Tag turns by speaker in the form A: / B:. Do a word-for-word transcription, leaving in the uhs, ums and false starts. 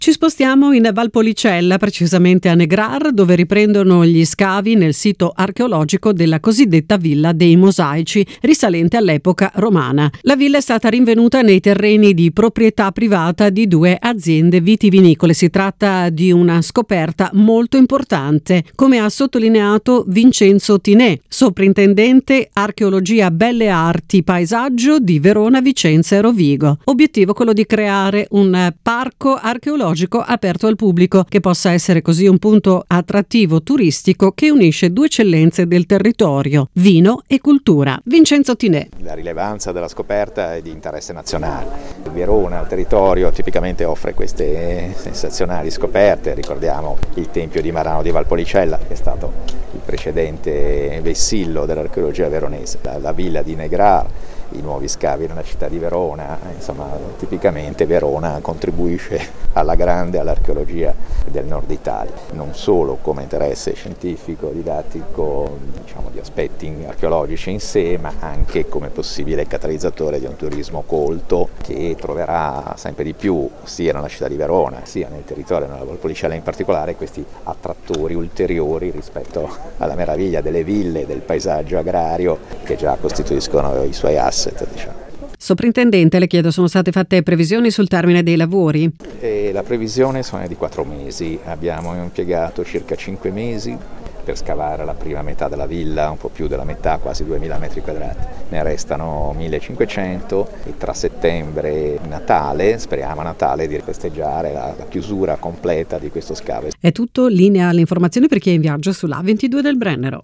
A: Ci spostiamo in Valpolicella, precisamente a Negrar, dove riprendono gli scavi nel sito archeologico della cosiddetta Villa dei Mosaici, risalente all'epoca romana. La villa è stata rinvenuta nei terreni di proprietà privata di due aziende vitivinicole. Si tratta di una scoperta molto importante, come ha sottolineato Vincenzo Tinè, soprintendente archeologia belle arti paesaggio di Verona, Vicenza e Rovigo. Obiettivo quello di creare un parco archeologico aperto al pubblico, che possa essere così un punto attrattivo turistico che unisce due eccellenze del territorio, vino e cultura. Vincenzo Tinè.
B: La rilevanza della scoperta è di interesse nazionale. Verona, il territorio, tipicamente offre queste sensazionali scoperte. Ricordiamo il Tempio di Marano di Valpolicella, che è stato il precedente vessillo dell'archeologia veronese, la, la villa di Negrar, i nuovi scavi nella città di Verona. Insomma, tipicamente Verona contribuisce alla grande all'archeologia del nord Italia, non solo come interesse scientifico, didattico, diciamo di aspetti archeologici in sé, ma anche come possibile catalizzatore di un turismo colto che troverà sempre di più sia nella città di Verona sia nel territorio, nella Valpolicella in particolare, questi attrattori ulteriori rispetto alla meraviglia delle ville, del paesaggio agrario che già costituiscono i suoi asset, diciamo.
A: Soprintendente, le chiedo, sono state fatte previsioni sul termine dei lavori?
B: E la previsione sono di quattro mesi, abbiamo impiegato circa cinque mesi per scavare la prima metà della villa, un po' più della metà, quasi duemila metri quadrati. Ne restano millecinquecento e tra settembre e Natale, speriamo a Natale, di festeggiare la, la chiusura completa di questo scavo.
A: È tutto, linea alle informazioni per chi è in viaggio sull'A ventidue del Brennero.